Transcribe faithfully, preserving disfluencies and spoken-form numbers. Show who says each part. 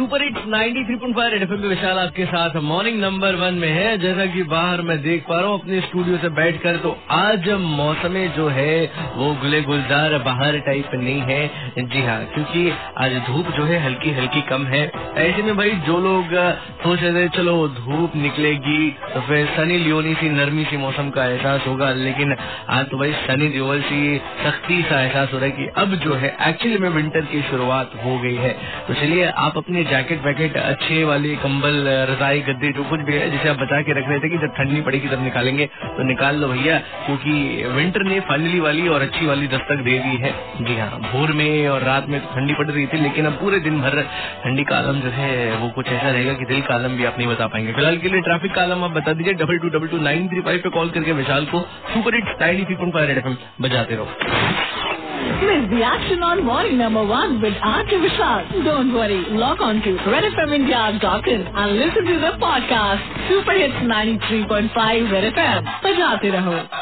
Speaker 1: Super hits ninety three point five red FM पे विशाल आपके साथ मॉर्निंग नंबर वन में है। जैसा कि बाहर मैं देख पा रहा हूँ अपने स्टूडियो से बैठकर, तो आज मौसम जो है वो गुले गुलजार बाहर टाइप नहीं है। जी हाँ, क्योंकि आज धूप जो है हल्की हल्की कम है। ऐसे में भाई जो लोग सोच रहे थे चलो धूप निकलेगी तो फिर सनी लियोनी सी नरमी सी मौसम का एहसास होगा, लेकिन आज तो भाई सनी देओल सी सख्ती सा एहसास हो रहा है कि अब जो है एक्चुअली में विंटर की शुरुआत हो गई है। तो चलिए आप अपने जैकेट वैकेट अच्छे वाले कंबल रजाई गद्दे जो कुछ भी है जिसे आप बचा के रख रहे थे कि जब ठंडी पड़ेगी तब निकालेंगे, तो निकाल लो भैया, क्योंकि विंटर ने फाइनली वाली और अच्छी वाली दस्तक दे दी है। जी हाँ, भोर में और रात में तो ठंडी पड़ रही थी, लेकिन अब पूरे दिन भर ठंडी का आलम जो है वो कुछ ऐसा रहेगा कि दिल का आलम भी आप नहीं बता पाएंगे। फिलहाल के लिए ट्रैफिक का आलम आप बता दीजिए double two double two nine three five पे कॉल करके विशाल को super hits ninety three point five red FM बजाते रहो।
Speaker 2: Miss the action on morning number one with R J Vishal. Don't worry, log on to red f m india dot in and listen to the podcast Super Hits ninety three point five Red F M. बजाते रहो।